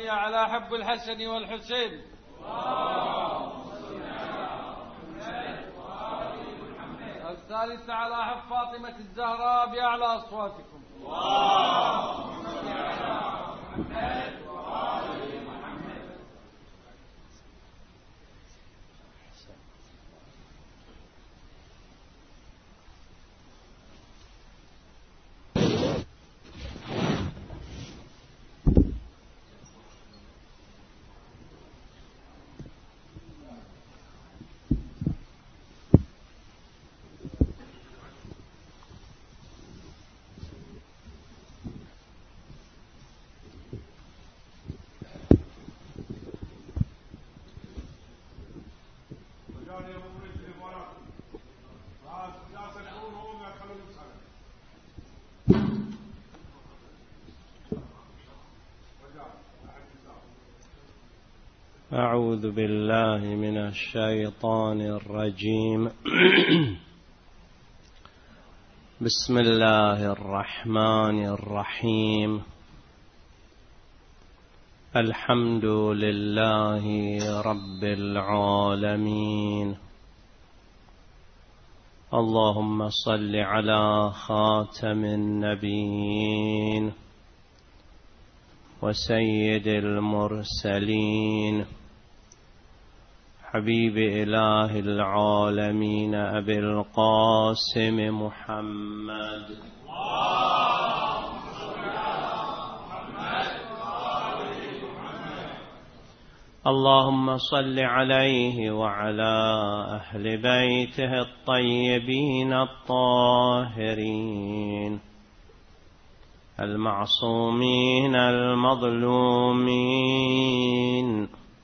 الثانية على حب الحسن والحسين. الثالثة على حب فاطمة الزهراء بأعلى أصواتكم. أعوذ بالله من الشيطان الرجيم. بسم الله الرحمن الرحيم. الحمد لله رب العالمين. اللهم صل على خاتم النبيين وسيد المرسلين حبيب إله العالمين أبي القاسم محمد. اللهم صل عليه وعلى أهل بيته الطيبين الطاهرين المعصومين المظلومين،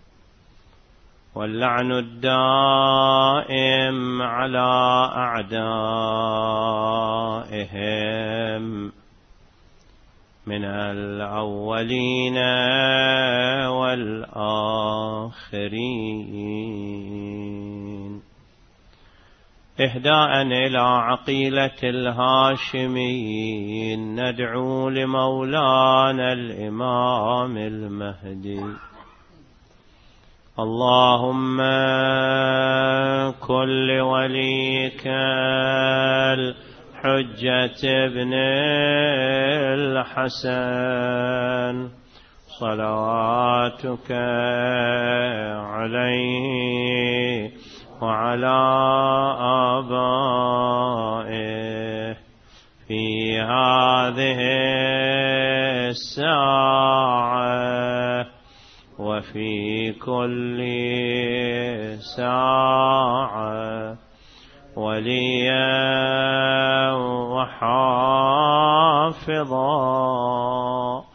واللعن الدائم على أعدائهم من الأولين والآخرين، إهداء إلى عقيلة الهاشميين. ندعو لمولانا الإمام المهدي. اللهم كن لوليك الحجة ابن الحسن صلواتك عليه وعلى آبائه في هذه الساعة وفي كل ساعة، وليا وحافظا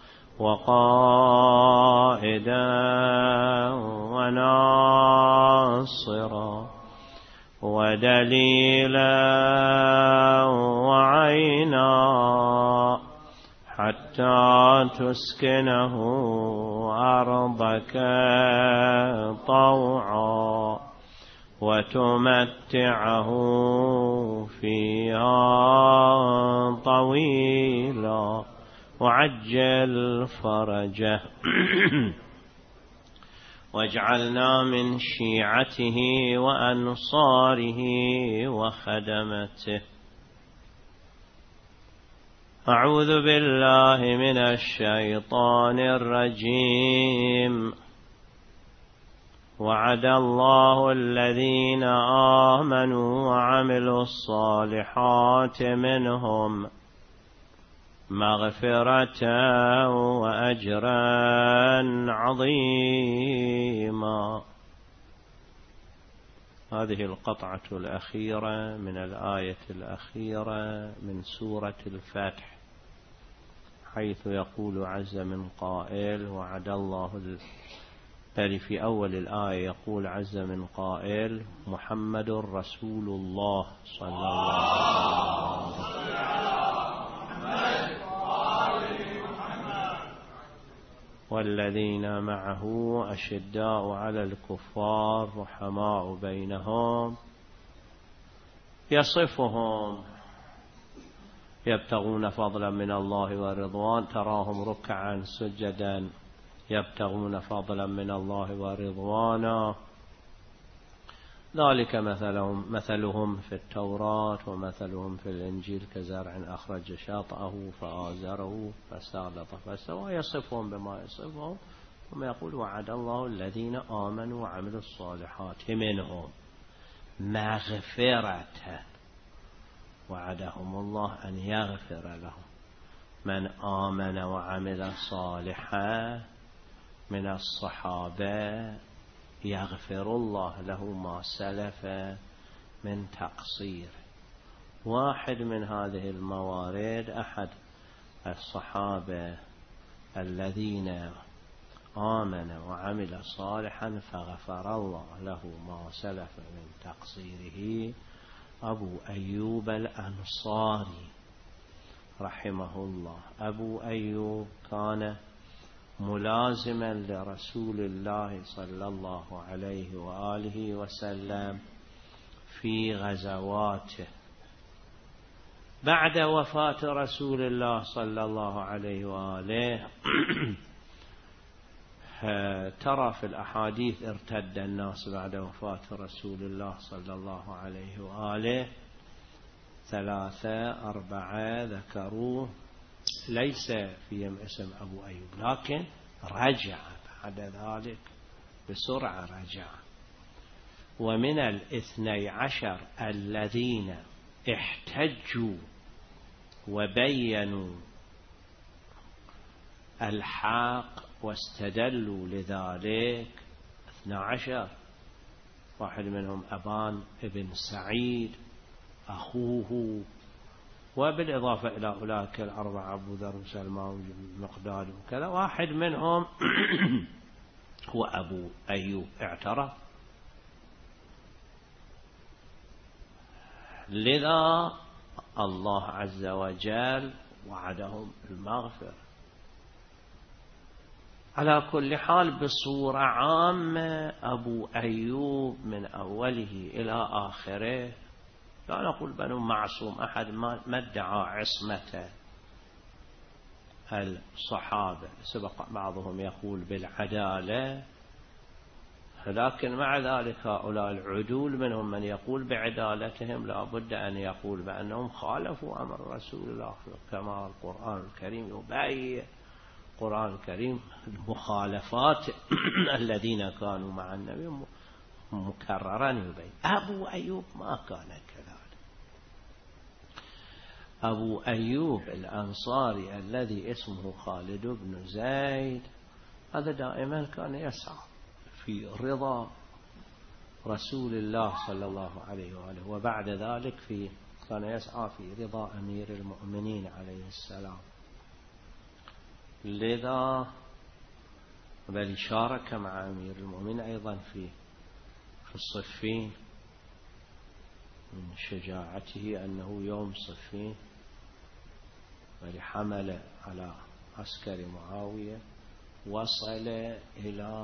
وقائدا وناصرا ودليلا وعينا، حتى تسكنه أرضك طوعا وتمتعه فيها طويلا وعجل فرجه. واجعلنا من شيعته وأنصاره وخدمته. أعوذ بالله من الشيطان الرجيم. وعد الله الذين آمنوا وعملوا الصالحات منهم مغفرة وأجرا عظيما. هذه القطعة الأخيرة من الآية الأخيرة من سورة الفتح، حيث يقول عز من قائل وعد الله في أول الآية يقول عز من قائل محمد رسول الله صلى الله عليه وسلم والذين معه أشداء على الكفار رحماء بينهم، يصفهم يبتغون فضلا من الله ورضوان، تراهم ركعا سجدا يبتغون فضلا من الله ورضوانا ذلك مثلهم في التوراة ومثلهم في الإنجيل كزرع أخرج شطأه فآزره فاستغلظ فاستوى يصفهم بما يصفهم ثم يقول وعد الله الذين آمنوا وعملوا الصالحات منهم مغفرة وعدهم الله أن يغفر لهم من آمن وعمل صالحا من الصحابة يغفر الله له ما سلف من تقصير. واحد من هذه الموارد أحد الصحابة الذين آمن وعمل صالحا فغفر الله له ما سلف من تقصيره أبو أيوب الأنصاري رحمه الله. أبو أيوب كان ملازما لرسول الله صلى الله عليه وآله وسلم في غزواته. بعد وفاة رسول الله صلى الله عليه وآله ترى في الأحاديث ارتد الناس بعد وفاة رسول الله صلى الله عليه وآله 3 4 ذكروه ليس فيهم اسم أبو أيوب لكن رجع بعد ذلك بسرعة رجع. ومن 12 الذين احتجوا وبينوا الحق واستدلوا لذلك 12. واحد منهم أبان ابن سعيد أخوه، وبالإضافة إلى أولئك 4 أبو ذر وسلمان ومقداد وكذا. واحد منهم هو أبو أيوب اعترف. لذا الله عز وجل وعدهم المغفرة. على كل حال بصورة عامة أبو أيوب من أوله إلى آخره لا نقول بأنه معصوم، أحد ما ادعى عصمة الصحابة. سبق بعضهم يقول بالعدالة، لكن مع ذلك هؤلاء العدول منهم من يقول بعدالتهم لا بد أن يقول بأنهم خالفوا أمر رسول الله كما القرآن الكريم يبين. القرآن الكريم المخالفات الذين كانوا مع النبي مكررا يبين. أبو أيوب ما كان كذلك. أبو أيوب الأنصاري الذي اسمه خالد بن زيد هذا دائما كان يسعى في رضا رسول الله صلى الله عليه وآله، وبعد ذلك كان يسعى في رضا أمير المؤمنين عليه السلام. لذا بل شارك مع أمير المؤمنين أيضا في الصفين. من شجاعته أنه يوم صفين بل حمل على عسكر معاوية وصل إلى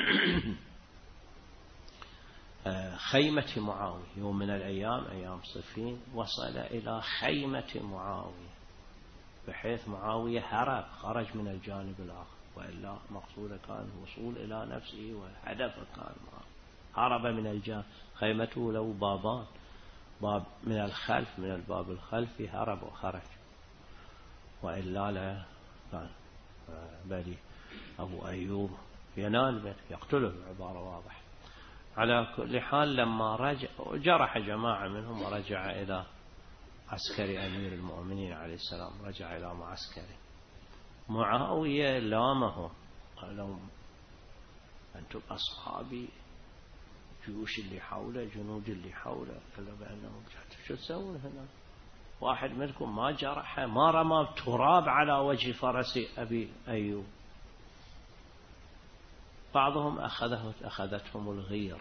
خيمة معاوية. يوم من الأيام أيام صفين وصل إلى خيمة معاوية بحيث معاوية هرب خرج من الجانب الآخر، وإلا مقصوده كان الوصول إلى نفسه وهدفه كان هرب من الجانب. خيمته له بابان، باب من الخلف من الباب الخلفي هرب وخرج، وإلا لا كان بل أبو أيوب ينال به يقتله بعبارة واضحة. على كل حال لما رجع جرح جماعة منهم ورجع إلى عسكري أمير المؤمنين عليه السلام، رجع إلى معسكره. معاوية لامهم قال لهم أنتم أصحابي، جيوش اللي حوله جنود اللي حوله قالوا بأنهم شو تسوون هنا؟ واحد منكم ما جرحه ما رمى تراب على وجه فرس أبي أيوب. بعضهم أخذتهم الغيرة.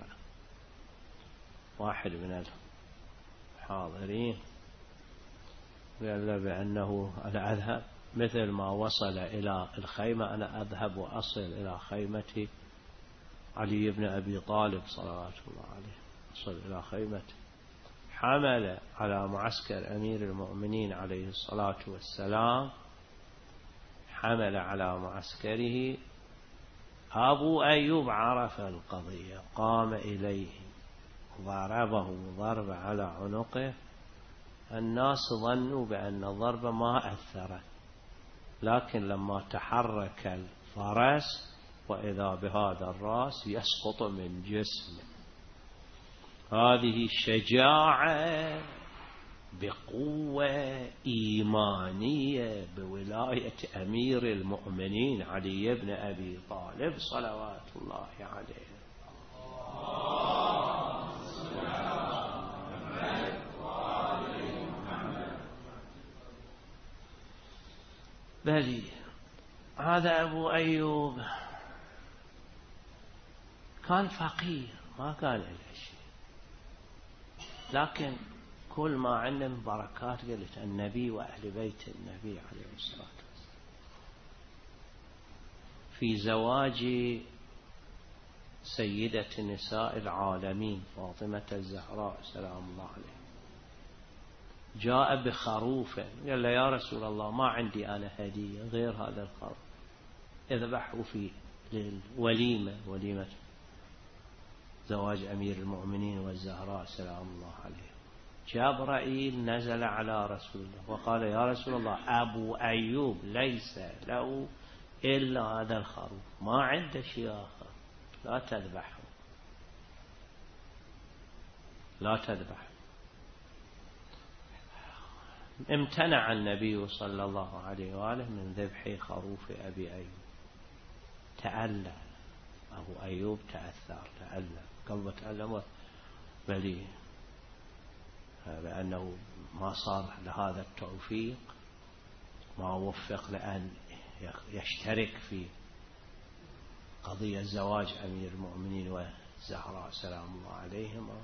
واحد من الحاضرين قال له بأنه أنا أذهب مثل ما وصل إلى الخيمة أنا أذهب وأصل إلى خيمة علي بن أبي طالب صلوات الله عليه. وصل إلى خيمته، حمل على معسكر أمير المؤمنين عليه الصلاة والسلام، حمل على معسكره أبو أيوب عرف القضية، قام إليه ضربه ضرب على عنقه. الناس ظنوا بأن الضرب ما أثرت، لكن لما تحرك الفرس وإذا بهذا الرأس يسقط من جسمه. هذه شجاعة بقوة إيمانية بولاية أمير المؤمنين علي بن أبي طالب صلوات الله عليه. بلي هذا أبو أيوب كان فقير، ما كان له شيء، لكن كل ما عنده من بركات قلت النبي وأهل بيت النبي عليه الصلاة والسلام. في زواج سيدة نساء العالمين فاطمة الزهراء سلام الله عليها، جاء بخروف، قال له يا رسول الله ما عندي أنا هدية غير هذا الخروف، اذبحوا في وليمة زواج أمير المؤمنين والزهراء سلام الله عليه. جبرائيل نزل على رسول الله وقال يا رسول الله أبو أيوب ليس له إلا هذا الخروف، ما عنده شيء آخر، لا تذبحه لا تذبحه. امتنع النبي صلى الله عليه وآله من ذبح خروف أبي أيوب. تألم أبو أيوب، تأثر، تألم قلبه، تألم بلي لأنه ما صار لهذا التوفيق، ما وفق لأن يشترك في قضية زواج أمير المؤمنين والزهراء سلام الله عليهما.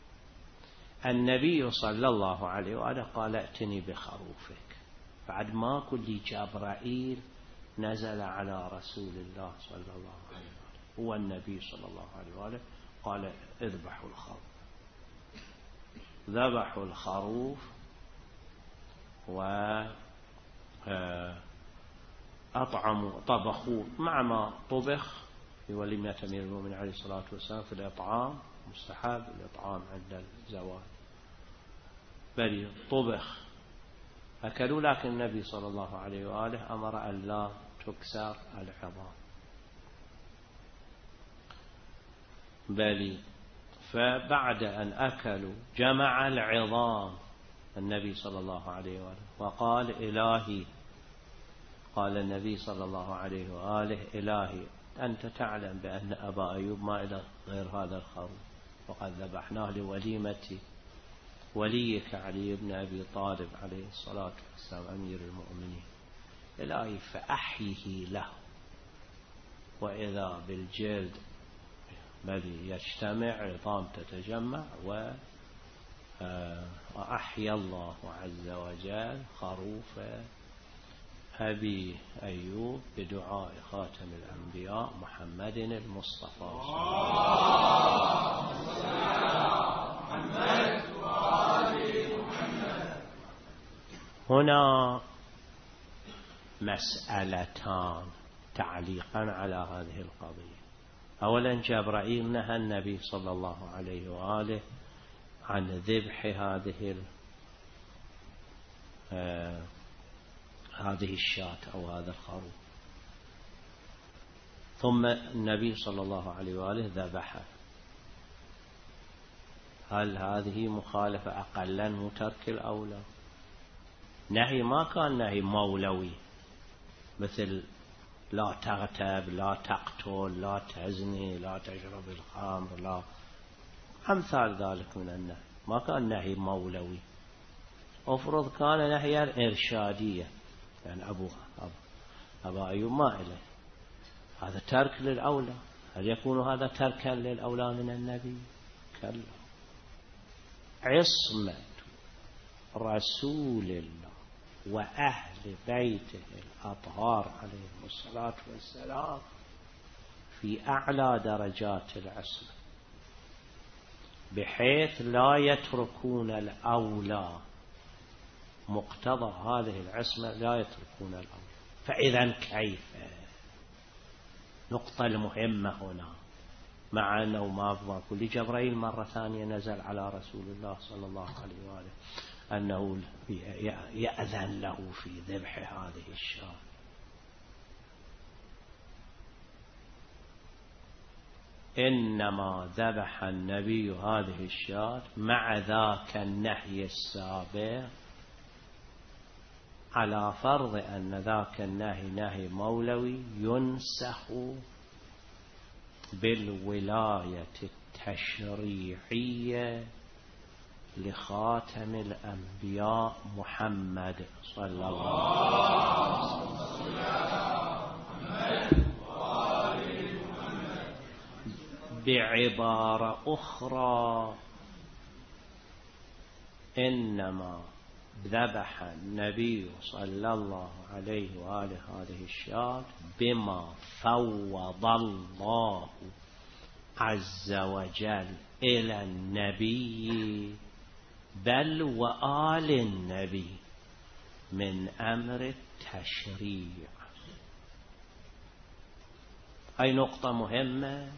النبي صلى الله عليه وآله قال ائتني بخروفك. بعد ما كل جبرائيل نزل على رسول الله صلى الله عليه وآله، هو النبي صلى الله عليه وآله قال اذبحوا الخروف. ذبحوا الخروف وأطعموا، طبخوا مع ما طبخ في وليمة أمير المؤمنين عليه الصلاة والسلام. في الإطعام مستحب الإطعام عند الزواج، بل طبخ أكلوا، لكن النبي صلى الله عليه وآله أمر أن لا تكسر العظام. بل فبعد أن أكلوا جمع العظام النبي صلى الله عليه وآله وقال إلهي، قال النبي صلى الله عليه وآله إلهي أنت تعلم بأن أبا أيوب ما إله غير هذا الخروف، وقد ذبحناه لوليمة وليك علي بن أبي طالب عليه الصلاة والسلام أمير المؤمنين. إلهي فأحيه له، وإذا بالجلد الذي يجتمع عظام تتجمع، وأحيا الله عز وجل خروف أبي أيوب بدعاء خاتم الأنبياء محمد المصطفى. هنا مسألتان تعليقا على هذه القضية. أولا جبرائيل نهى النبي صلى الله عليه وآله عن ذبح هذه الشاة أو هذا الخروف، ثم النبي صلى الله عليه وآله ذبحه. هل هذه مخالفة أقلا من ترك الأولى؟ نهي ما كان نهي مولوي مثل لا تغتاب، لا تقتل، لا تزني، لا تشرب الخمر، لا أمثال ذلك من النهي. ما كان نهي مولوي، أفرض كان نهيا إرشاديا، يعني أبا أيوب ما إله، هذا ترك للأولى. هل يكون هذا تركا للأولى من النبي؟ كلا. عصمة رسول الله وأهل بيته الأطهار عليهم الصلاة والسلام في أعلى درجات العصمة، بحيث لا يتركون الأولى. مقتضى هذه العصمة لا يتركون الأولى. فإذا كيف نقطة المهمة هنا، مع أنه ما أفضل لجبريل مرة ثانية نزل على رسول الله صلى الله عليه وآله أنه يأذن له في ذبح هذه الشاة. إنما ذبح النبي هذه الشاة مع ذاك النهي السابق، على فرض أن ذاك النهي نهي مولوي ينسخ بالولاية التشريعية لخاتم الأنبياء محمد صلى الله عليه وسلم. بعبارة أخرى، إنما ذبح النبي صلى الله عليه وآله هذه الشاة بما فوض الله عز وجل إلى النبي بل وآل النبي من أمر التشريع. هاي نقطة مهمة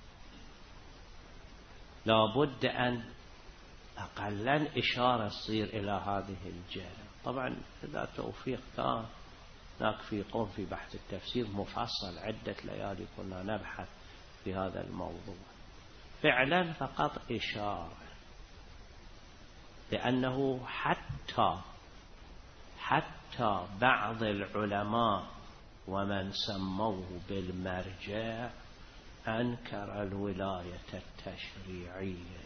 لابد أن أقلا إشارة تصير إلى هذه الجهة. طبعا إذا توفيق كان هناك في قوم في بحث التفسير مفصل عدة ليالي كنا نبحث في هذا الموضوع، فعلا فقط إشارة، لأنه حتى بعض العلماء ومن سموه بالمرجع أنكر الولاية التشريعية.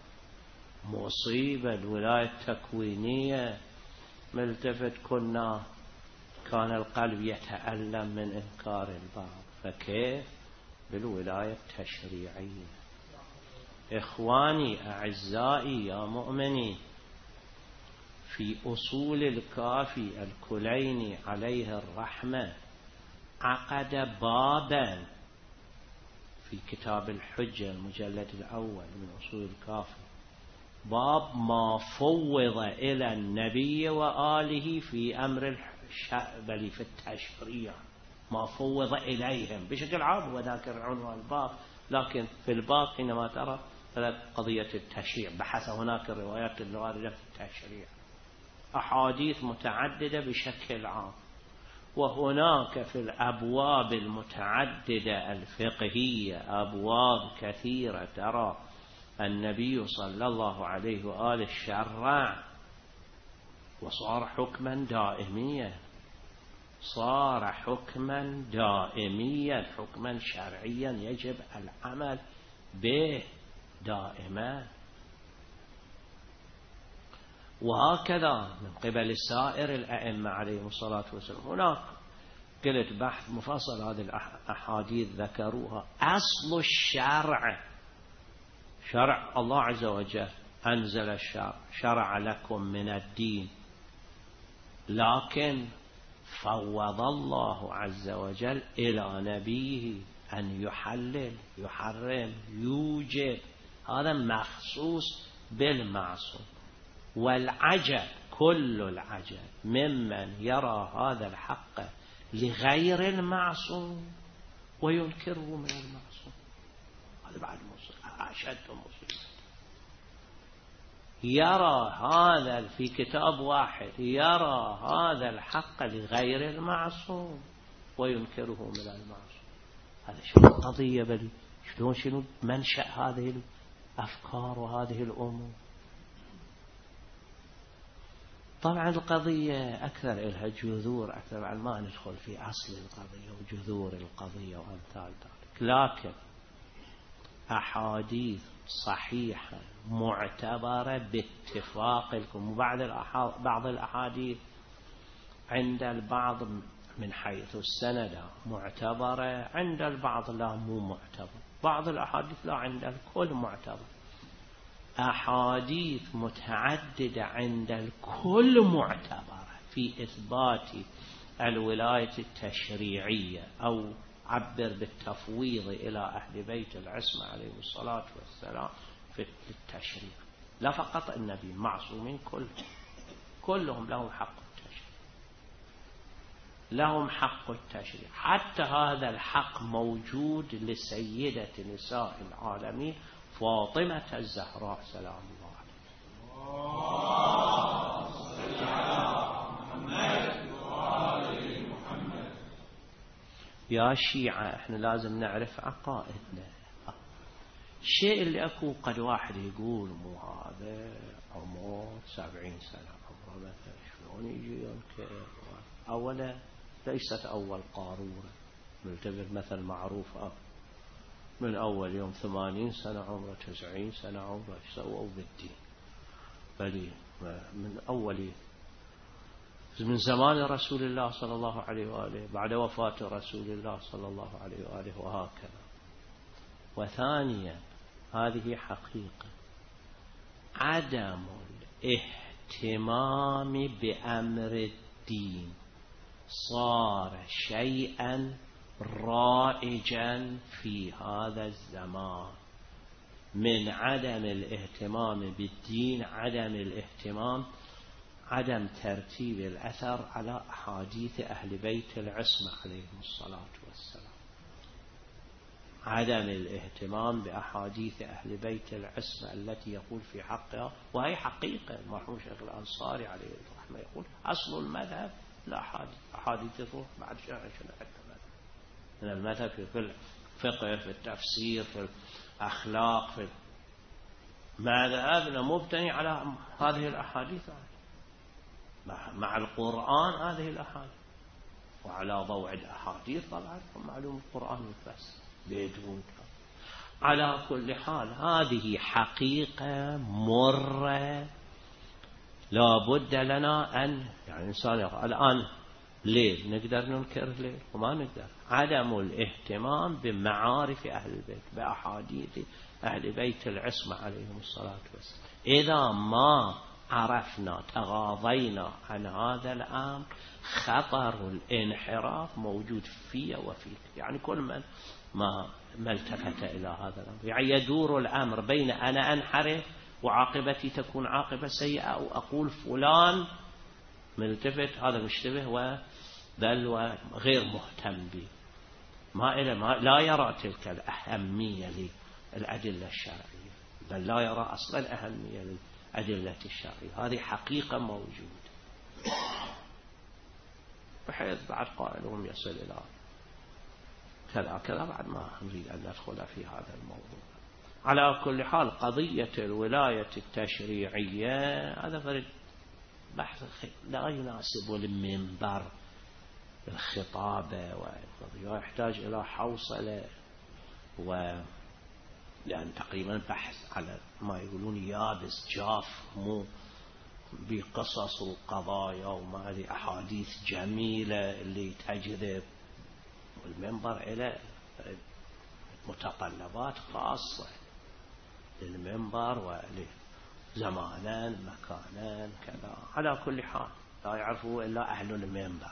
مصيبة الولاية التكوينية ملتفت كان القلب يتألم من إنكار البعض، فكيف بالولاية التشريعية؟ إخواني أعزائي يا مؤمنين، في أصول الكافي الكليني عليه الرحمة عقد بابا في كتاب الحجة المجلد الأول من أصول الكافي، باب ما فوض إلى النبي وآله في أمر بل في التشريع، ما فوض إليهم بشكل عام وذاكر عنوان الباب، لكن في الباب حينما ترى قضية التشريع بحث هناك الروايات الواردة في التشريع، أحاديث متعددة بشكل عام، وهناك في الأبواب المتعددة الفقهية أبواب كثيرة ترى النبي صلى الله عليه وآله شرع وصار حكما دائميا، صار حكما دائميا، حكما شرعيا يجب العمل به دائما. وهكذا من قبل سائر الأئمة عليهم الصلاة والسلام. هناك قلت بحث مفصل هذه الأحاديث ذكروها. أصل الشرع شرع الله عز وجل، أنزل الشرع، شرع لكم من الدين، لكن فوض الله عز وجل إلى نبيه أن يحلل، يحرم، يوجب، هذا مخصوص بالمعصوم. والعجب كل العجب ممن يرى هذا الحق لغير المعصوم وينكره من المعصوم، هذا بعد أشد مصيبة. يرى هذا في كتاب واحد، يرى هذا الحق لغير المعصوم وينكره من المعصوم، هذا شنو القضية؟ بل شنو منشأ هذه الأفكار وهذه الأمور؟ طبعا القضية أكثر إلها جذور أكثر، عن ما ندخل في أصل القضية وجذور القضية وأمثال ذلك، لكن أحاديث صحيحة معتبرة باتفاق الكل. وبعض بعض الأحاديث عند البعض من حيث السند معتبرة، عند البعض لا مو معتبر، بعض الأحاديث لا عند الكل معتبر. أحاديث متعددة عند الكل معتبرة في إثبات الولاية التشريعية، أو عبر بالتفويض إلى أهل بيت العصمة عليه الصلاة والسلام في التشريع. لا فقط النبي، معصومين كلهم لهم حق التشريع. لهم حق التشريع. حتى هذا الحق موجود لسيدة نساء العالمين فاطمة الزهراء سلام الله عليها. يا شيعة احنا لازم نعرف عقائدنا. الشيء اللي اكو قد واحد يقول مو هذا عمر 70 سنة عمره مثلا شلون يجي ينكر. اولا ليست اول قارورة نعتبر مثل معروف من اول يوم 80 سنة عمره 90 سنة عمره ايش سووا بالدين. بل من اول من زمان رسول الله صلى الله عليه وآله بعد وفاة رسول الله صلى الله عليه وآله وهكذا. وثانيا هذه حقيقة عدم الاهتمام بأمر الدين صار شيئا رائجا في هذا الزمان. من عدم الاهتمام بالدين عدم ترتيب الأثر على أحاديث أهل بيت العصمة عليهم الصلاة والسلام. عدم الاهتمام بأحاديث أهل بيت العصمة التي يقول في حقها، وهي حقيقة. المرحوم شيخ الأنصاري عليه الرحمة يقول أصل المذهب الأحاديث، أحاديث الروح بعد شنو من المذهب في الفقه في التفسير في الأخلاق في مذهبنا مبتني على هذه الأحاديث مع القرآن هذه الأحاديث، وعلى ضوء الأحاديث طبعا معلوم القرآن يفسر بدون. على كل حال هذه حقيقة مرة لا بد لنا أن يعني إنسان يقول الآن ليل نقدر ننكر ليل وما نقدر. عدم الاهتمام بمعارف أهل البيت بأحاديث أهل بيت العصمة عليهم الصلاة والسلام. إذا ما عرفنا تغاضينا عن هذا الأمر خطر الانحراف موجود في وفيك. يعني كل من ما التفت إلى هذا الأمر يعني يدور الأمر بين أنا أنحرف وعاقبتي تكون عاقبة سيئة، أو أقول فلان ملتفت هذا مشتبه وبل وغير مهتم به ما لا يرى تلك الأهمية للأدلة الشرعية، بل لا يرى أصلا الأهمية للأدلة الشرعية. هذه حقيقة موجودة بحيث بعد قائلهم يصل إلى كذا بعد ما نريد أن ندخل في هذا الموضوع. على كل حال قضية الولاية التشريعية هذا فرد بحث لا يناسب المنبر الخطابة ويحتاج إلى حوصلة لأن تقريبا بحث على ما يقولون يابس جاف مو بقصص القضايا وما هذه أحاديث جميلة اللي تجذب، والمنبر إلى متطلبات خاصة للمنبر ولزمانا مكانا كذا. على كل حال لا يعرفه إلا أهل المنبر.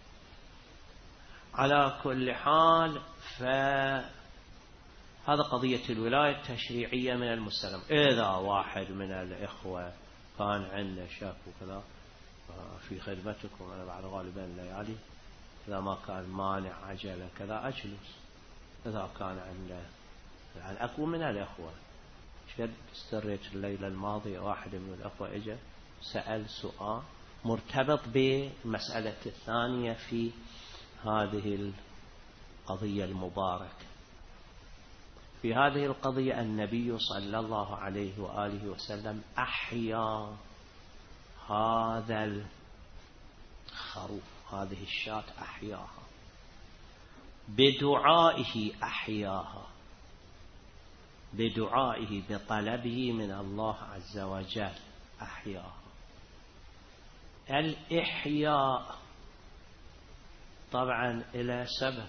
على كل حال فهذا قضية الولاية التشريعية من المسلم. إذا واحد من الإخوة كان عنده شك وكذا في خدمتكم أنا بعد غالبا الليالي إذا ما كان مانع عجلة كذا أجلس. إذا كان عنده يعني أكو من الإخوة شد استريت الليلة الماضية واحد من الأخوة إجا سأل سؤال مرتبط بالمسألة الثانية في هذه القضية المباركة. في هذه القضية النبي صلى الله عليه وآله وسلم أحيا هذا الخروف هذه الشاة أحياها بدعائه، أحياها بدعائه بطلبه من الله عز وجل أحياها. الإحياء طبعا إلى سبب.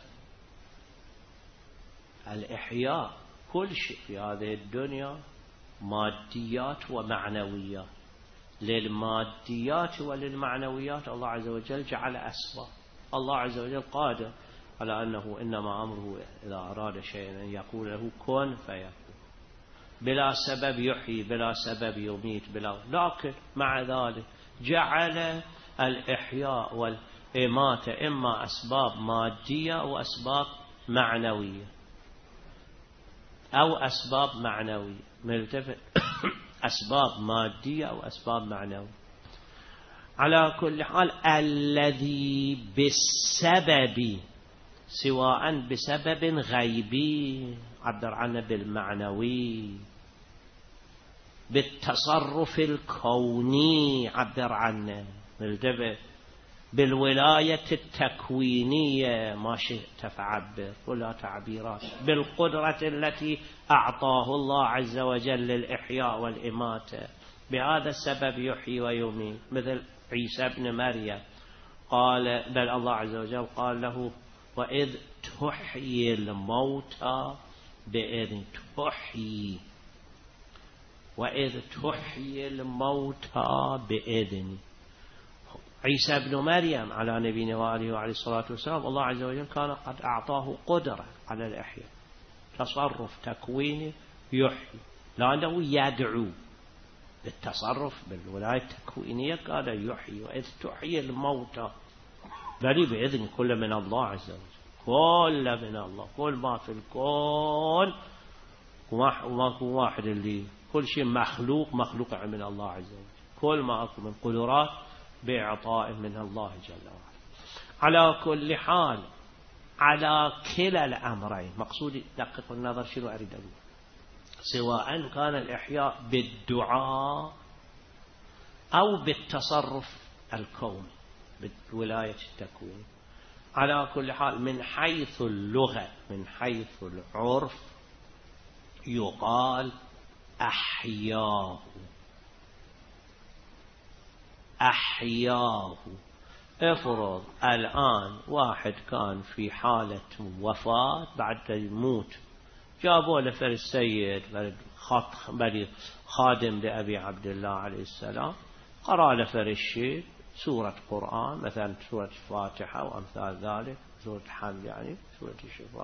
الإحياء كل شيء في هذه الدنيا ماديات ومعنويات. للماديات وللمعنويات الله عز وجل جعل أسباب. الله عز وجل قادر على أنه إنما أمره إذا أراد شيئا أن يقول له كن فيكون. بلا سبب يحيي بلا سبب يميت لكن مع ذلك جعل الإحياء إماتة إما أسباب مادية أو أسباب معنوية أو أسباب معنوية ملتفت أسباب مادية أو أسباب معنوية. على كل حال الذي بالسبب سواء بسبب غيبي عبر عنه بالمعنوي، بالتصرف الكوني عبر عنه ملتفت، بالولاية التكوينية ما شئت فعبر ولا تعبيرات، بالقدرة التي أعطاه الله عز وجل للإحياء والإماتة، بهذا السبب يحيي ويميت. مثل عيسى ابن مريم قال، بل الله عز وجل قال له وإذ تحيي الموتى بإذن تحيي، وإذ تحيي الموتى بإذن. عيسى ابن مريم على نبينا وآله وعليه الصلاة والسلام الله عز وجل كان قد أعطاه قدرة على الإحياء، تصرف تكويني يحيي، لأنه يدعو بالتصرف بالولاية التكوينية قال يحيي. وإذ تحيي الموتى بل بإذن، كل من الله عز وجل، كل من الله، كل ما في الكون وماكو واحد اللي كل شيء مخلوق من الله عز وجل، كل ما أكو من قدرات بإعطاء من الله جل وعلا. على كل حال على كلا الأمرين مقصودي دقق النظر شنو أريد أقول، سواء كان الإحياء بالدعاء أو بالتصرف الكوني بالولاية التكوين، على كل حال من حيث اللغة من حيث العرف يقال أحياه. أحياه، افرض الآن واحد كان في حالة وفاة بعد يموت، جابوا له فرد السيد فرد خادم لأبي عبد الله عليه السلام، قرأ له فرد الشيء سورة قرآن مثلا سورة الفاتحة وأمثال ذلك، سورة حمد يعني سورة الشفاء،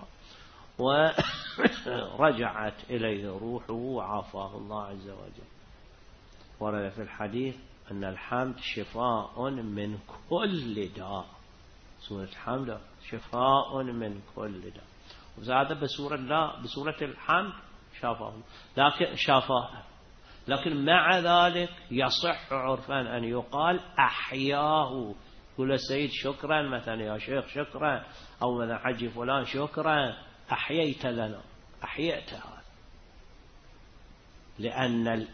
ورجعت إليه روحه وعافاه الله عز وجل. ورد في الحديث أن الحمد شفاء من كل داء، سورة الحمد شفاء من كل داء، وزاد بسورة الحمد شافاه، لكن مع ذلك يصح عرفا أن يقال أحياه. يقول السيد شكرا مثلا يا شيخ شكرا، أو مثلا حجي فلان شكرا أحييت لنا، أحييت هذا، لأن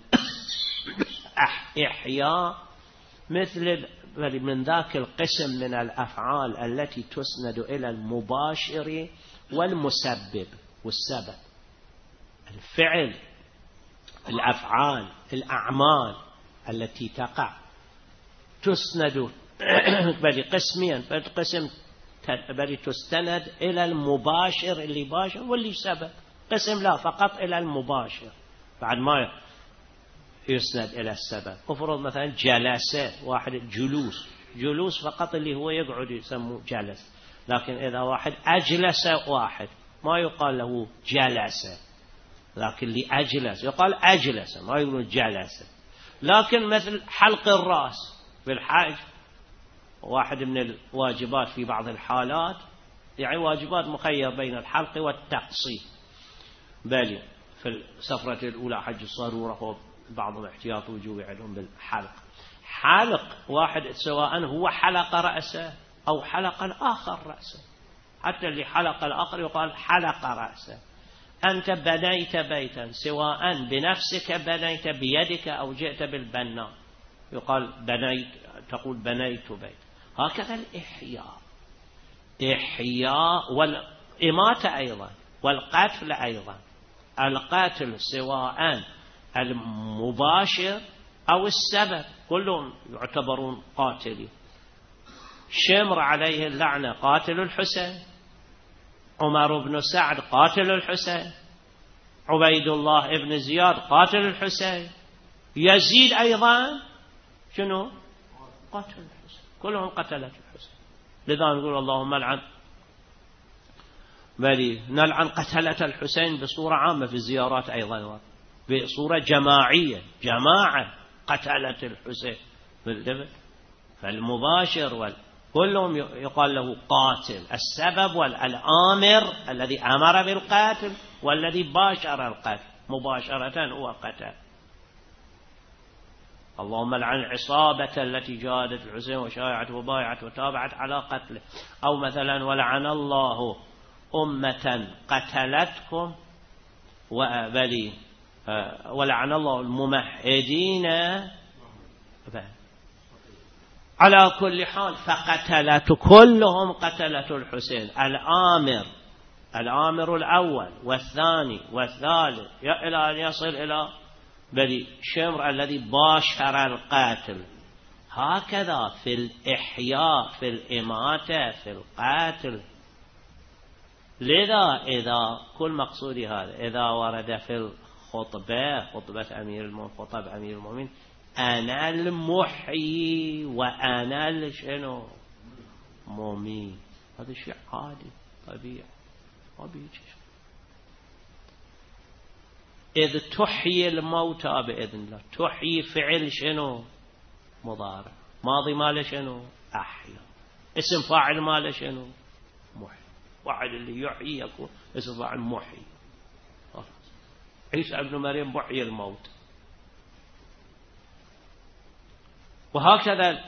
الإحياء مثل من ذاك القسم من الأفعال التي تسند إلى المباشر والمسبب والسبب. الفعل، الأفعال، الأعمال التي تقع تسند قسميا، فالقسم تستند إلى المباشر اللي باشر واللي سبب، قسم لا فقط إلى المباشر بعد ما يسند إلى السبب. افرض مثلا جلسة واحد، جلوس فقط اللي هو يقعد يسموه جلس، لكن إذا واحد أجلس واحد ما يقال له جلسة، لكن اللي أجلس يقال أجلس ما يقولون جلسة. لكن مثل حلق الرأس بالحاج، واحد من الواجبات في بعض الحالات، يعني واجبات مخير بين الحلق والتقصير، بل في السفرة الأولى حج الصارورة بعضهم احتياط وجوب عندهم بالحلق. حلق واحد سواء هو حلق رأسه أو حلق الآخر رأسه، حتى اللي حلق الآخر يقال حلق رأسه. أنت بنيت بيتا سواء بنفسك بنيت بيدك أو جئت بالبناء يقال بنيت، تقول بنيت بيت. هكذا الإحياء، إحياء والإماتة أيضا والقتل أيضا. القتل سواء المباشر أو السبب كلهم يعتبرون قاتلين. شمر عليه اللعنة قاتل الحسين، عمر بن سعد قاتل الحسين، عبيد الله بن زياد قاتل الحسين، يزيد أيضا شنو قاتل الحسين، كلهم قتلت الحسين. لذا نقول اللهم لعن، بل نلعن قتلة الحسين بصورة عامة في الزيارات أيضا، بصورة جماعية، جماعة قتلت الحسين بالدبل. فالمباشر كلهم يقال له قاتل. السبب والآمر الذي أمر بالقتل والذي باشر القتل مباشرة هو قتل. اللهم لعن العصابة التي جادت الحسين وشايعت وبايعت وتابعت على قتله. أو مثلا ولعن الله أمة قتلتكم ولعن الله الممهدين. على كل حال فقتلت كلهم قتلة الحسين. الآمر الأول والثاني والثالث إلى أن يصل إلى بني شمر الذي باشر القاتل. هكذا في الإحياء، في الإماتة، في القاتل. لذا إذا كل مقصودي هذا إذا ورد في الخطبة خطبة أمير المؤمنين أنا المحيي وأنا الشنو مميت، هذا شيء عادي طبيعي. إذ تحيي الموتى بإذن الله، تحيي فعل شنو مضارع، ماضي ماله شنو أحيا، اسم فاعل ماله شنو محيي. واحد اللي يحيي يكون اسم فاعل محيي. عيسى ابن مريم محيي الموت. وهكذا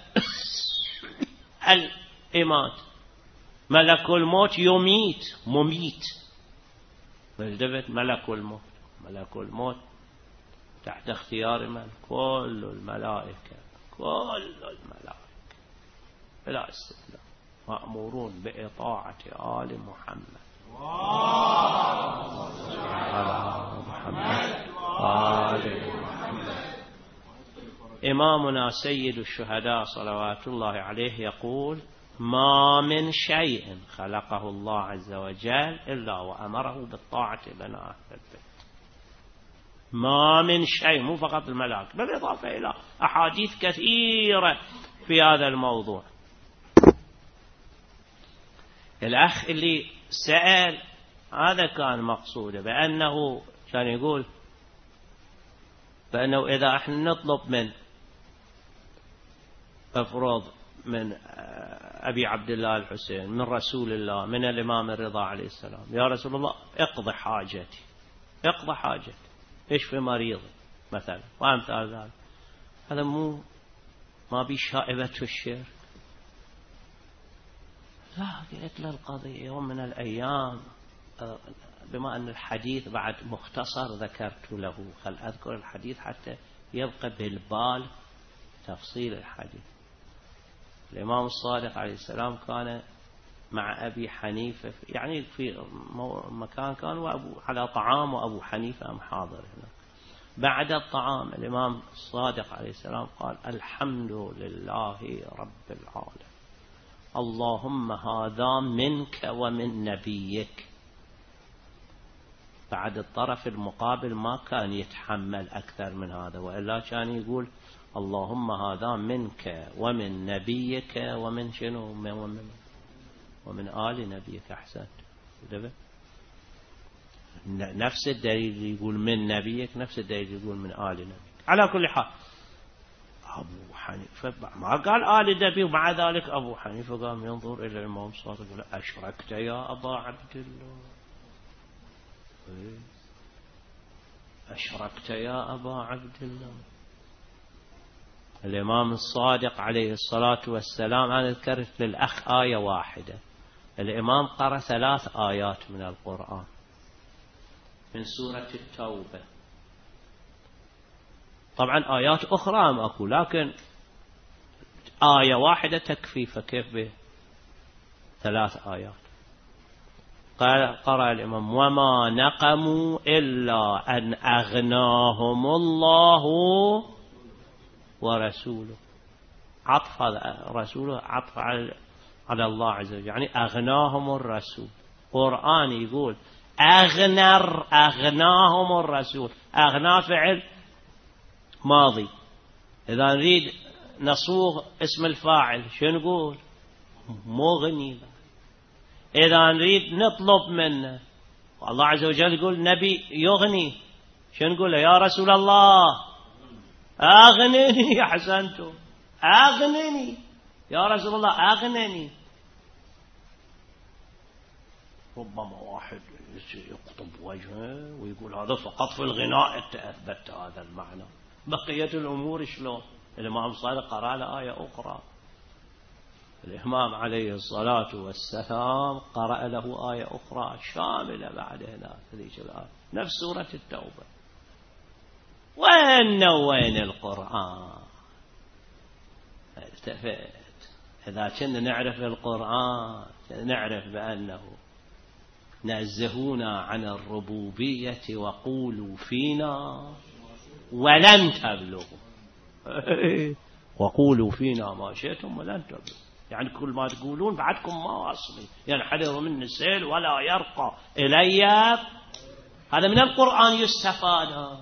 الإمات، ملك الموت يميت مميت. ملك الموت تحت اختيار من؟ كل الملائكة بلا استثناء مأمورون بإطاعة آل محمد. إمامنا سيد الشهداء صلوات الله عليه يقول: ما من شيء خلقه الله عز وجل إلا وأمره بالطاعة لنا أهل البيت. ما من شيء، مو فقط الملائكة، بالإضافة إلى أحاديث كثيرة في هذا الموضوع. الأخ اللي سأل هذا كان مقصوده، بأنه كان يقول بأنه إذا احنا نطلب من أفرض من أبي عبد الله الحسين، من رسول الله، من الإمام الرضا عليه السلام: يا رسول الله اقضي حاجتي، اشفي مريضي مثلا، وأمثال ذلك، هذا ما بي شائبة الشرك. لا، قلت له القضية يوم من الأيام، بما أن الحديث بعد مختصر ذكرت له، خل أذكر الحديث حتى يبقى بالبال تفصيل الحديث. الإمام الصادق عليه السلام كان مع أبي حنيفة، يعني في مكان كان على طعام، وأبو حنيفة حاضر هنا. بعد الطعام الإمام الصادق عليه السلام قال: الحمد لله رب العالمين، اللهم هذا منك ومن نبيك. بعد الطرف المقابل ما كان يتحمل أكثر من هذا، وإلا كان يقول: اللهم هذا منك ومن نبيك ومن شنو ومن آل نبيك. أحسنت. نفس الدليل يقول من نبيك، نفس الدليل يقول من آل نبيك. على كل حال أبو حنيفة ما قال آل نبي، ومع ذلك أبو حنيفة قام ينظر إلى الإمام الصادق يقول: أشركت يا أبا عبد الله، أشركت يا أبا عبد الله. الإمام الصادق عليه الصلاة والسلام، أنا ذكرت للأخ آية واحدة، الإمام قرأ 3 آيات من القرآن من سورة التوبة. طبعا آيات أخرى أم أكو، لكن آية واحدة تكفي، فكيف ب3 آيات؟ قرأ الإمام: وما نقموا إلا أن أغناهم الله ورسوله. عطف هذا رسوله عطف على الله عز وجل، يعني أغناهم الرسول. قرآن يقول أغناهم الرسول، أغنى فعل ماضي. إذا نريد نصوغ اسم الفاعل شو نقول؟ مغني. إذا نريد نطلب منه، الله عز وجل يقول نبي يغني، شو نقول له؟ يا رسول الله أغنني. أحسنتم، أغنني. يا رسول الله أغنني. ربما واحد يقطب وجهه ويقول هذا فقط في الغناء أثبت هذا المعنى، بقية الأمور شلون؟ الإمام صادق قرأ له آية أخرى، الإمام عليه الصلاة والسلام قرأ له آية أخرى شاملة بعد هنا هذه الآية نفس سورة التوبة. وين القرآن؟ التفت. إذا كنا نعرف القرآن نعرف بأنه نزهونا عن الربوبية وقولوا فينا ولن تبلغوا. وقولوا فينا ما شئتم ولن تبلغوا، يعني كل ما تقولون بعدكم ما واصلين، ينحدر من السيل ولا يرقى إلي. هذا من القرآن يستفاد.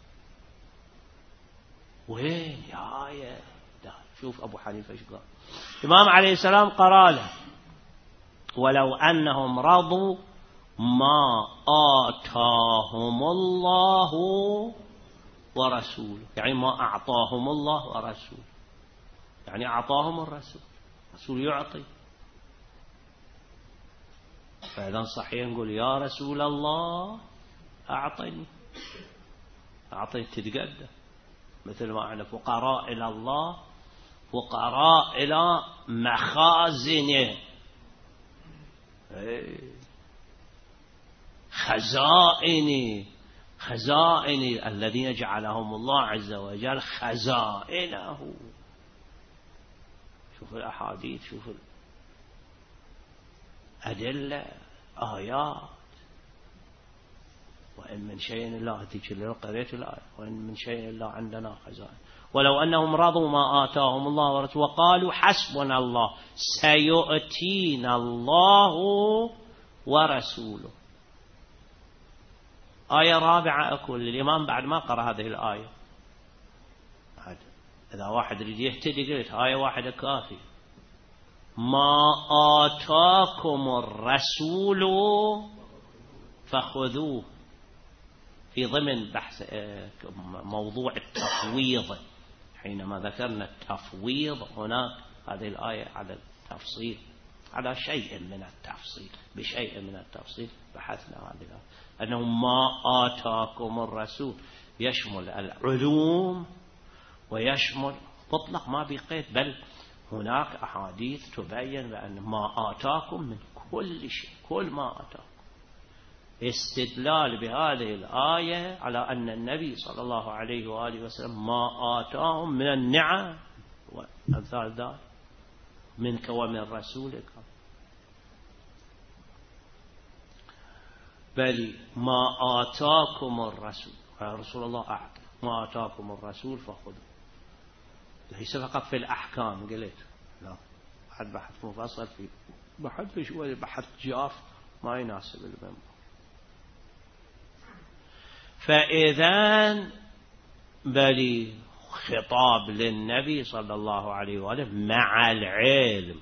وين يا آية؟ شوف أبو حنيفة ايش قال. الإمام عليه السلام قرأ له ولو أنهم رضوا ما آتاهم الله ورسوله، يعني ما أعطاهم الله ورسوله، يعني أعطاهم الرسول، الرسول يعطي. فإذا صحيح نقول يا رسول الله أعطني تتقدم، مثل ما احنا فقراء إلى الله، فقراء إلى مخازنه، خزائن الذين جعلهم الله عز وجل خزائنه. شوف الأحاديث، شوف الأدلة، آيات. وإن من شيء إلا هذيك اللي قريت الآية، وإن من شيء إلا عندنا خزائن. ولو أنهم رضوا ما آتاهم الله ورسوله وقالوا حسبنا الله سيؤتينا الله ورسوله. آية رابعة أقول للإمام بعد ما قرأ هذه الآية، إذا واحد يريد يهتدي قلت آية واحدة كافي. ما آتاكم الرسول فخذوه، في ضمن بحث موضوع التفويض، حينما ذكرنا التفويض هناك هذه الآية على التفصيل، على شيء من التفصيل، بشيء من التفصيل بحثنا هذه الآية أنه ما آتاكم الرسول يشمل العلوم ويشمل مطلق ما بقيد، بل هناك أحاديث تبين بأن ما آتاكم من كل شيء، كل ما آتاكم. استدلال بهذه الآية على أن النبي صلى الله عليه وآله وسلم ما آتاهم من النعم وأمثال ذلك منك ومن رسولك، بل ما آتاكم الرسول، رسول الله أعطى، ما آتاكم الرسول فخذوا. ليس فقط في الأحكام قلت لا، بعد بحث مفصل في بحث شوية، بحث جاف ما يناسب المنبر. فإذن بل خطاب للنبي صلى الله عليه وآله مع العلم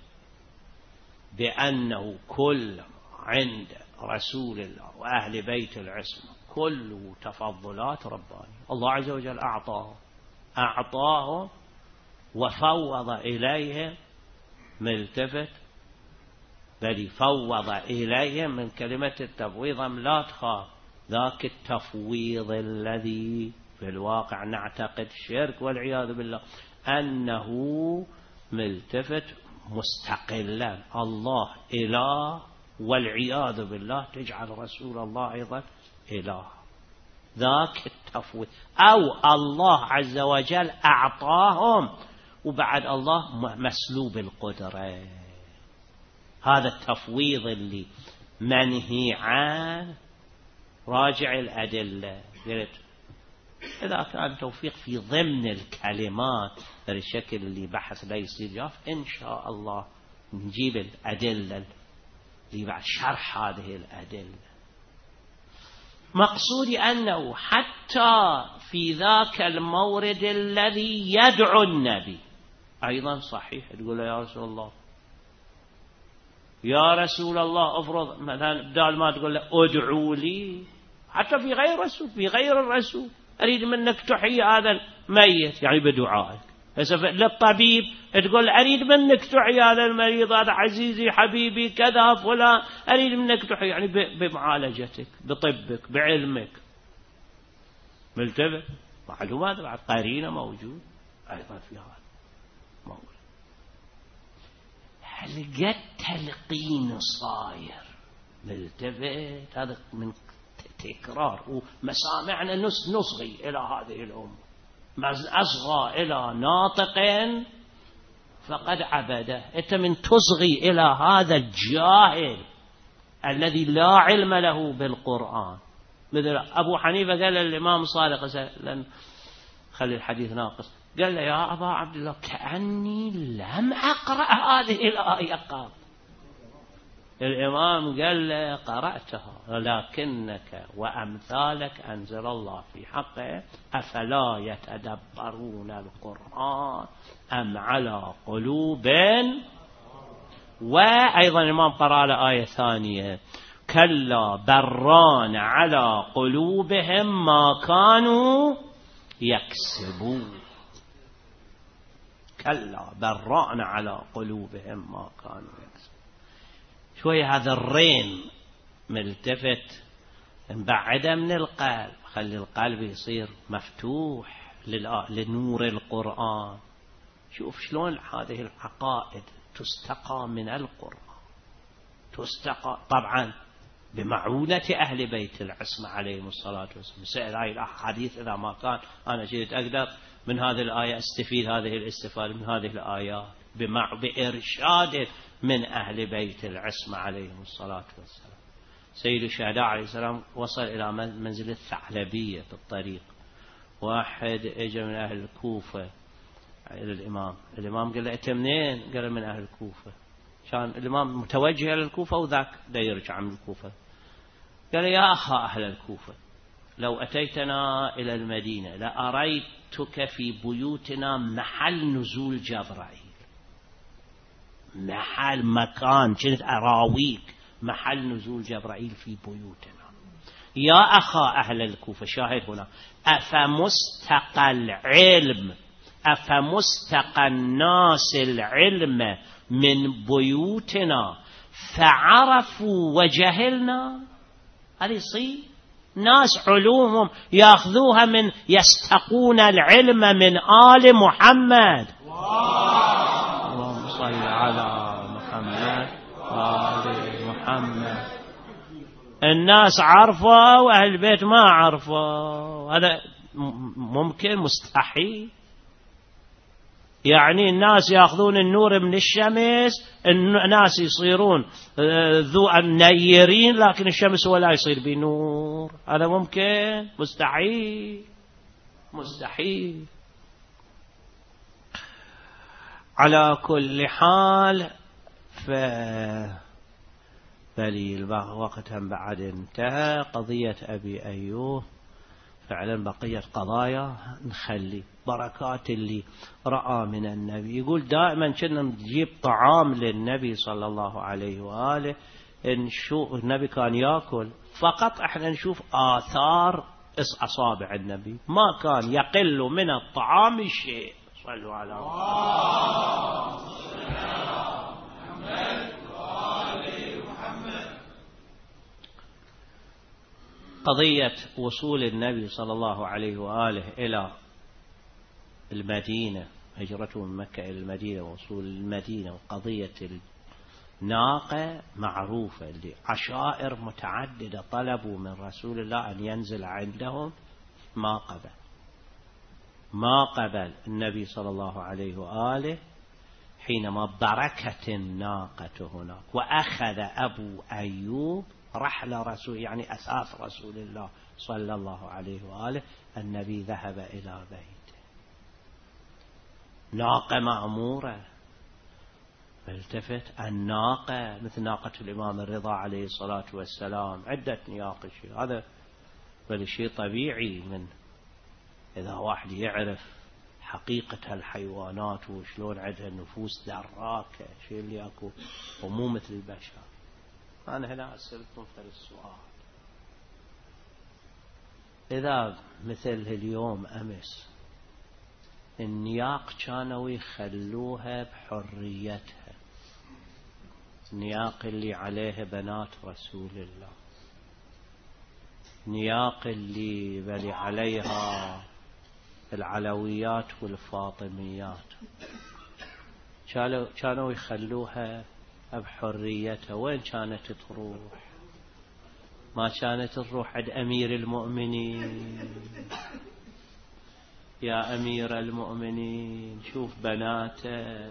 بأنه كل عند رسول الله وأهل بيت العصمة كله تفضلات ربانية. الله عز وجل أعطاه وفوض إليهم، ملتفت بل فوض إليهم من كلمة التفويض لا تخاف، ذاك التفويض الذي في الواقع نعتقد شرك والعياذ بالله، أنه ملتفت مستقلا، الله إله والعياذ بالله تجعل رسول الله أيضا إله، ذاك التفويض. أو الله عز وجل أعطاهم وبعد الله مسلوب القدرة، هذا التفويض اللي منهي عنه. راجع الأدلة، إذا كان توفيق في ضمن الكلمات بالشكل اللي بحث لا يصير جاف، إن شاء الله نجيب الأدلة اللي بعد شرح هذه الأدلة. مقصودي أنه حتى في ذاك المورد الذي يدعو النبي أيضا صحيح تقول يا رسول الله، يا رسول الله افرض مثلا بدال ما تقول له ادعوا لي، حتى في غير رسول، في غير الرسول أريد منك تحيي هذا الميت، يعني بدعائك للطبيب تقول أريد منك تعي هذا المريض، هذا عزيزي حبيبي كذا فلان، أريد منك تعي، يعني بمعالجتك بطبك بعلمك. ملتبه معلومات بعد قرينة موجود أيضا في هذا موجود. هل قد تلقين صاير ملتفت، هذا من تكرار ومسامعنا نصغي إلى هذه الأمة، أصغى إلى ناطق فقد عبده. أنت من تصغي إلى هذا الجاهل الذي لا علم له بالقرآن. مثل أبو حنيفة قال للإمام صادق، لن خلي الحديث ناقص، قال له يا أبا عبد الله كأني لم أقرأ هذه الآية قبل. الإمام قال له قرأتها ولكنك وأمثالك أنزل الله في حقه أفلا يتدبرون القرآن أم على قلوب. وأيضا الإمام قرأ لآية ثانية كلا بران على قلوبهم ما كانوا يكسبون. كلا بران على قلوبهم ما كانوا يكسبون. شوية هذا الرين ملتفت نبعده من القلب، خلي القلب يصير مفتوح لنور القرآن. شوف شلون هذه العقائد تستقى من القرآن، تستقى طبعا بمعونة أهل بيت العصمة عليهم الصلاة والسلام. سأل هاي الأحاديث إذا ما كان أنا جيت أقدر من هذه الآية استفيد هذه الاستفادة من هذه الآيات بإرشاد من أهل بيت العصمة عليهم الصلاة والسلام. سيد الشهداء عليه السلام وصل إلى منزل الثعلبية في الطريق، واحد اجى من أهل الكوفة إلى الإمام قال له أنت منين؟ قال من أهل الكوفة. كان الإمام متوجه إلى الكوفة وذاك دا يرجع من الكوفة. قال يا أخا أهل الكوفة لو أتيتنا إلى المدينة لأريتك في بيوتنا محل نزول جبرائيل، محل مكان كنت أراويك محل نزول جبرائيل في بيوتنا. يا أخا أهل الكوفة، شاهد هنا، أفمستقى العلم أفمستقى الناس العلم من بيوتنا فعرفوا وجهلنا. هذه يصير ناس علومهم يأخذوها من يستقون العلم من آل محمد. اللهم صل على محمد وآل محمد. الناس عرفوا وأهل البيت ما عرفوا، هذا ممكن مستحيل. يعني الناس يأخذون النور من الشمس، الناس يصيرون ذو النيرين لكن الشمس ولا يصير بنور، هذا ممكن؟ مستحيل مستحيل. على كل حال بلي الوقت هم بعد انتهى. قضية أبي أيوب فعلا بقية قضايا نخلي بركات اللي رأى من النبي. يقول دائما كنا نجيب طعام للنبي صلى الله عليه وآله، نشوف النبي كان يأكل فقط احنا نشوف آثار أصابع النبي، ما كان يقل من الطعام شيء. صلوا على قضية وصول النبي صلى الله عليه وآله إلى المدينة، هجرته من مكة إلى المدينة ووصول المدينة، وقضية الناقة معروفة اللي عشائر متعددة طلبوا من رسول الله أن ينزل عندهم، ما قبل النبي صلى الله عليه وآله حينما بركت الناقة هناك. وأخذ أبو أيوب رحل رسول، يعني أساس رسول الله صلى الله عليه وآله. النبي ذهب إلى بيته، ناقة مأمورة، فالتفت الناقة مثل ناقة الإمام الرضا عليه الصلاة والسلام، عدة نياق، هذا بل شيء طبيعي. من إذا واحد يعرف حقيقة الحيوانات وشلون عندها نفوس دراكة، شيء اللي أكو ومو مثل البشر. أنا هنا أسألكم في السؤال، إذا مثل اليوم أمس النياق كانوا يخلوها بحريتها، النياق اللي عليه بنات رسول الله، نياق اللي بلي عليها العلويات والفاطميات، كانوا يخلوها بحريتها. وين كانت تروح؟ ما كانت تروح عند أمير المؤمنين. يا أمير المؤمنين شوف بناته،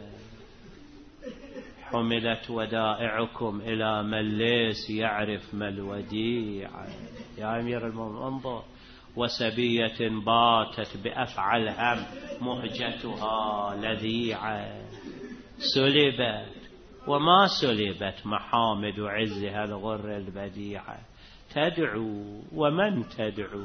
حملت ودائعكم إلى من ليس يعرف ما الوديع. يا أمير المؤمنين انظر، وسبية باتت بأفعى الهم مهجتها لذيعة، سلبت وما سلبت محامد عزها الغر البديعة، تدعو ومن تدعو،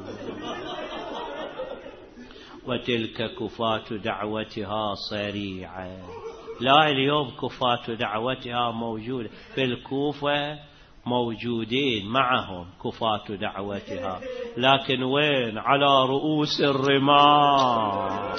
وتلك كفاة دعوتها صريعة. لا اليوم كفاة دعوتها موجودة في الكوفة، موجودين معهم كفاة دعوتها، لكن وين؟ على رؤوس الرماح،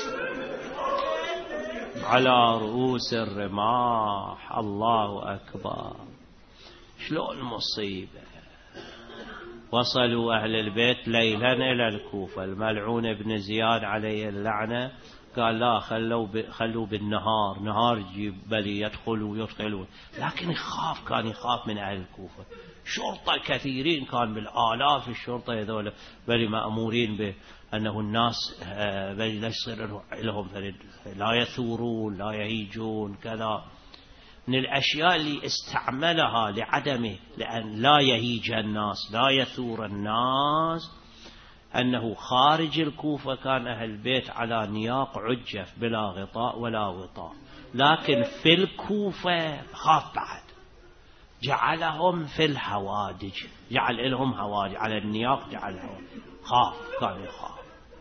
على رؤوس الرماح. الله أكبر. شلون مصيبة. وصلوا أهل البيت ليلا إلى الكوفة، الملعون ابن زياد عليه اللعنة قال لا، خلوا بالنهار، نهار يجيب بلي يدخلون، لكن كان يخاف من أهل الكوفة. شرطة كثيرين، كان بالآلاف الشرطة هذول بلي مأمورين بأنه الناس بلي لا يصير لهم لا يثورون لا يهيجون كذا. من الأشياء اللي استعملها لأن لا يهيج الناس لا يثور الناس، أنه خارج الكوفة كان أهل البيت على نياق عجف بلا غطاء ولا وطاء، لكن في الكوفة خاف بعد، جعلهم في الهوادج، جعل لهم هوادج على النياق، جعلهم خاف، كان يخاف.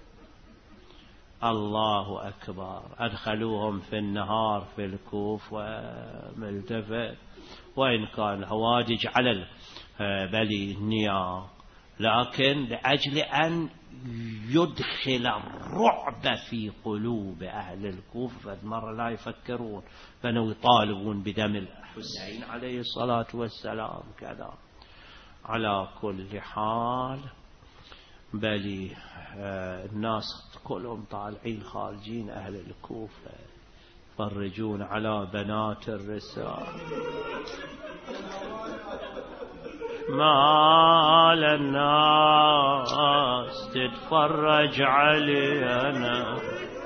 الله أكبر. أدخلوهم في النهار في الكوفة ملتفت، وإن كان هوادج على بلي النياق، لكن لأجل أن يدخل الرعب في قلوب أهل الكوفة، مرة لا يفكرون، كانوا يطالبون بدم الحسين عليه الصلاة والسلام كذا. على كل حال بلي الناس كلهم طالعين خارجين أهل الكوفة يفرجون على بنات الرسال. ما للناس تتفرج علينا،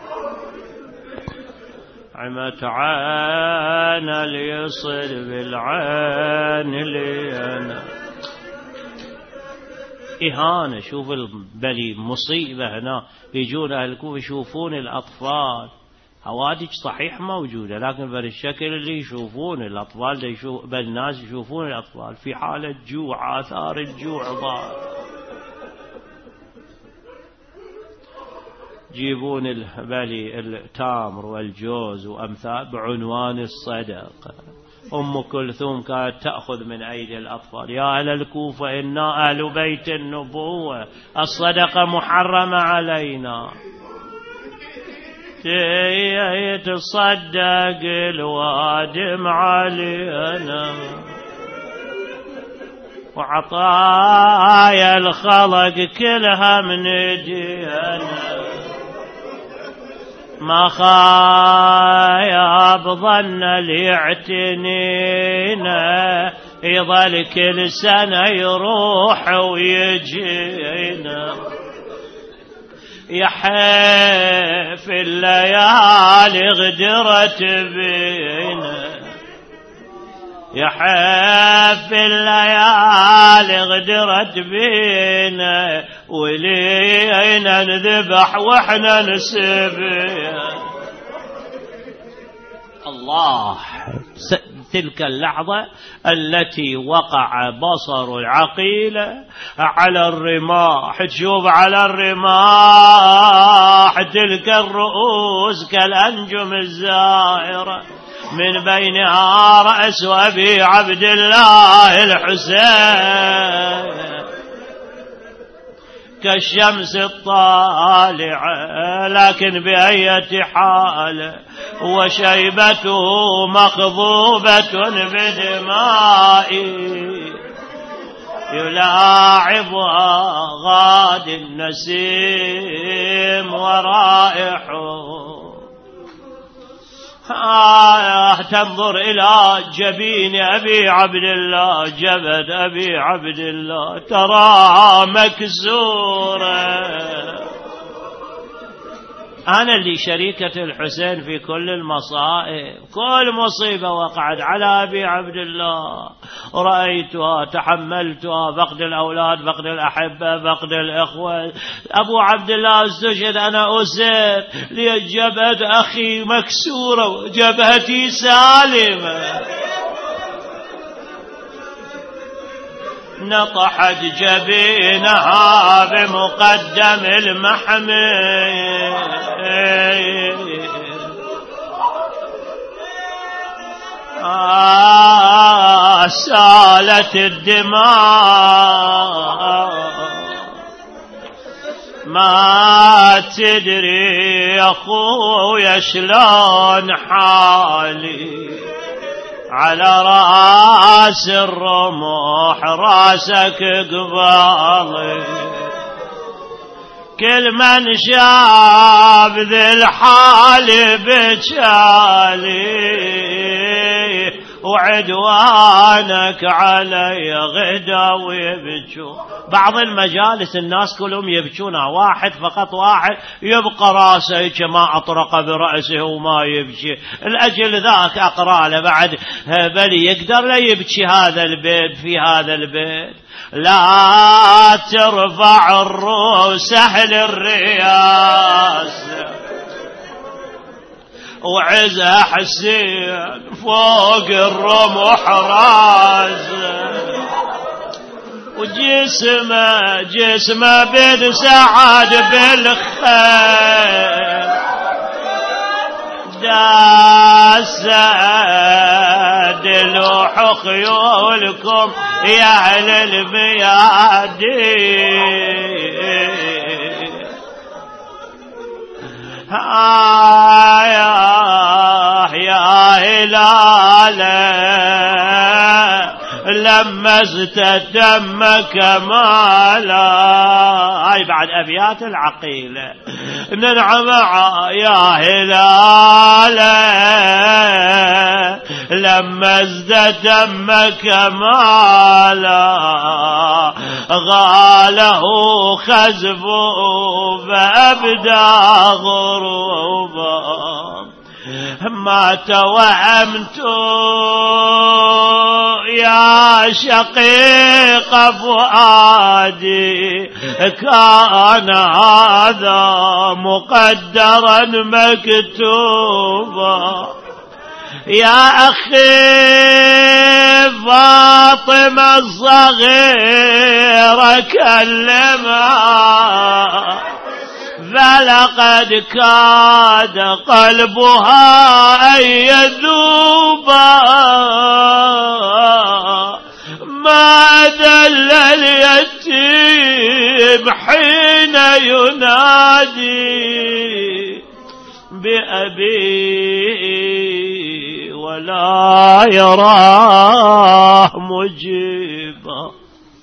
عمت عين ليصل بالعين لينا. إهانة. شوف بلي مصيبة هنا، يجون أهل الكوفة يشوفون الأطفال، هوادج صحيح موجودة، لكن بالشكل اللي يشوفون الأطفال، بالناس يشوفون الأطفال في حالة جوع، آثار الجوع ظاهر. جيبون التمر والجوز وأمثال بعنوان الصدقة. أم كلثوم كانت تأخذ من أيدي الأطفال، يا أهل الكوفة إنا أهل بيت النبوة، الصدقة محرمة علينا. يتصدق الوادم علينا، وعطايا الخلق كلها من ايدينا. ما خايب ظن اللي يعتنينا، يظل كل سنة يروح ويجينا. يحيف الليالي غدرت بينا، يحيف الليالي غدرت بينا، ولينا نذبح واحنا نسبينا. الله. تلك اللحظة التي وقع بصر العقيلة على الرماح، تشوف على الرماح تلك الرؤوس كالأنجم الزائرة، من بينها رأس أبي عبد الله الحسين. كالشمس الطالعة، لكن بأية حال وشيبته مخضوبة بدماء يلاعبها غاد النسيم ورائحه. تنظر إلى جبين أبي عبد الله، جبد أبي عبد الله تراها مكسورة. أنا اللي شريكة الحسين في كل المصائب، كل مصيبة وقعت على أبي عبد الله رأيتها، تحملتها، فقد الأولاد، فقد الأحبة، فقد الإخوة. أبو عبد الله استشهد، أنا أسير لجبهة أخي مكسورة وجبهتي سالمة. نطحت جبينها بمقدم المحمل، سالت الدماء. ما تدري يا أخويا شلون حالي، على رأس الرمح راسك قبالي. كل من شاف ذي الحال بجالي، وعدوانك علي غدا ويبجون. بعض المجالس الناس كلهم يبجون، واحد فقط واحد يبقى راسه كما أطرق برأسه وما يبكي. الأجل ذاك أقرأ له بعد بل يقدر لا يبكي هذا البيت في هذا البيت. لا ترفع الرؤوس أهل الرياس، وعزها حسين فوق الرمح راس، وجسمه بن سعد بالخيل داسد لوح خيولكم يا أهل الميادين. يا هلاله لما ازتدم كمالا. هاي بعد أبيات العقيلة. ننعم يا هلاله لما ازتدم كمالا، غاله خزفه فأبدى غروبا. ما توهمت يا شقيق فؤادي، كان هذا مقدرا مكتوبا. يا أخي فاطمة الصغيرة كلمها، فلقد كاد قلبها أن يذوبا. ما دل اليتيم حين ينادي بأبيه ولا يراه مجيبا.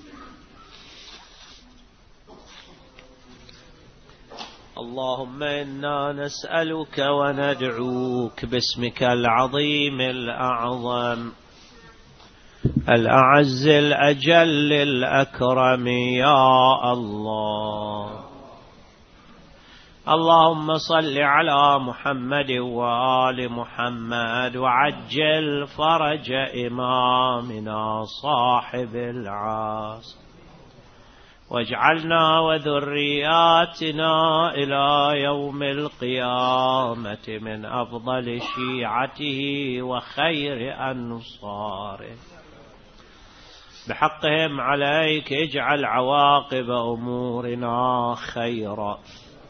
اللهم إنا نسألك وندعوك باسمك العظيم الأعظم الأعز الأجل الأكرم يا الله. اللهم صل على محمد وآل محمد، وعجل فرج إمامنا صاحب العصر، واجعلنا وذرياتنا إلى يوم القيامة من أفضل شيعته وخير أنصاره. بحقهم عليك اجعل عواقب أمورنا خيرا،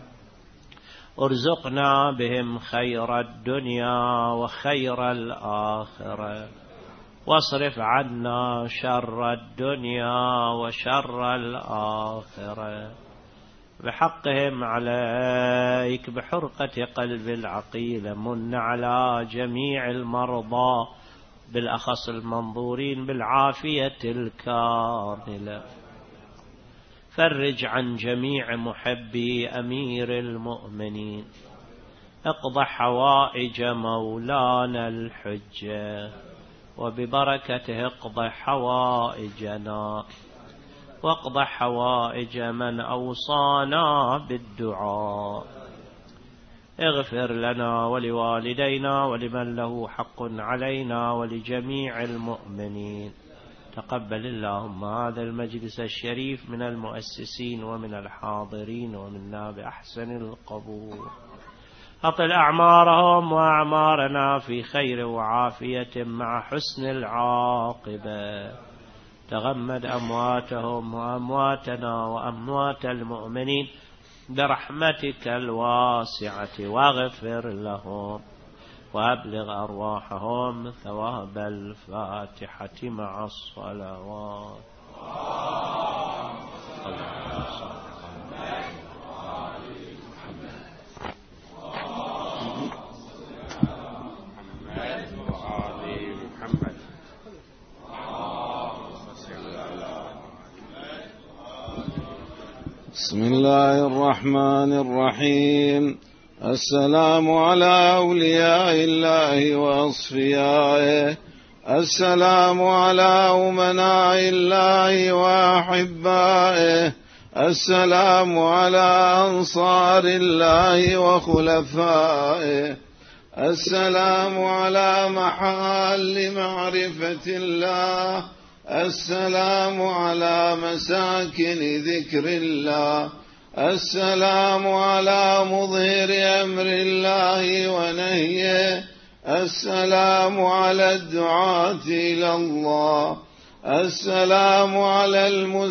ارزقنا بهم خير الدنيا وخير الآخرة، واصرف عنا شر الدنيا وشر الآخرة. بحقهم عليك بحرقة قلب العقيل من على جميع المرضى بالأخص المنظورين بالعافية الكاملة. فرج عن جميع محبي أمير المؤمنين. اقض حوائج مولانا الحجة وببركته اقض حوائجنا واقض حوائج من أوصانا بالدعاء. اغفر لنا ولوالدينا ولمن له حق علينا ولجميع المؤمنين. تقبل اللهم هذا المجلس الشريف من المؤسسين ومن الحاضرين ومنا بأحسن القبول. أطل أعمارهم وأعمارنا في خير وعافية مع حسن العاقبة. تغمد أمواتهم وأمواتنا وأموات المؤمنين برحمتك الواسعة واغفر لهم وأبلغ أرواحهم ثواب الفاتحة مع الصلوات. بسم الله الرحمن الرحيم. السلام على أولياء الله وأصفيائه. السلام على أمناء الله وأحبائه. السلام على أنصار الله وخلفائه. السلام على محال معرفة الله. السلام على مساكن ذكر الله. السلام على مظهر أمر الله ونهيه. السلام على الدعاة إلى الله. السلام على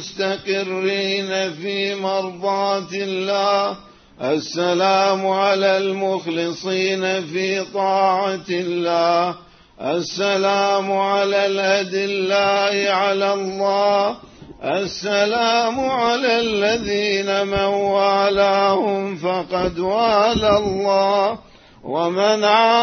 المستقرين في مرضاة الله. السلام على المخلصين في طاعة الله. السلام على الأدلاء على الله. السلام على الذين من والاهم فقد والى الله ومن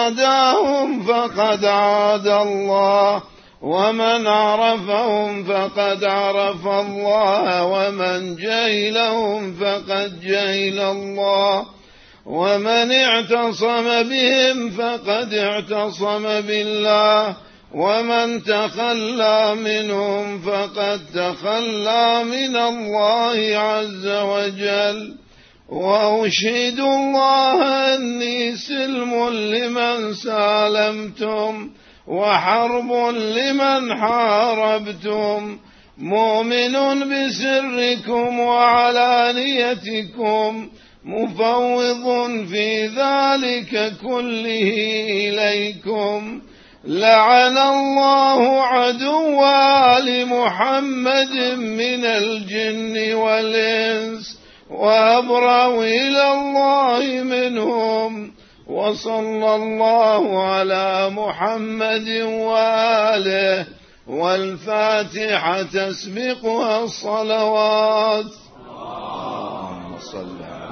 عاداهم فقد عاد الله ومن عرفهم فقد عرف الله ومن جهلهم فقد جهل الله ومن اعتصم بهم فقد اعتصم بالله ومن تخلى منهم فقد تخلى من الله عز وجل. وأشهد الله أني سلم لمن سالمتم وحرب لمن حاربتم، مؤمن بسركم وعلانيتكم، مفوض في ذلك كله إليكم. لعن الله عدو آل محمد من الجن والإنس وأبرأ إلى الله منهم. وصلى الله على محمد وآله، والفاتحة تسبقها الصلوات. اللهم صل على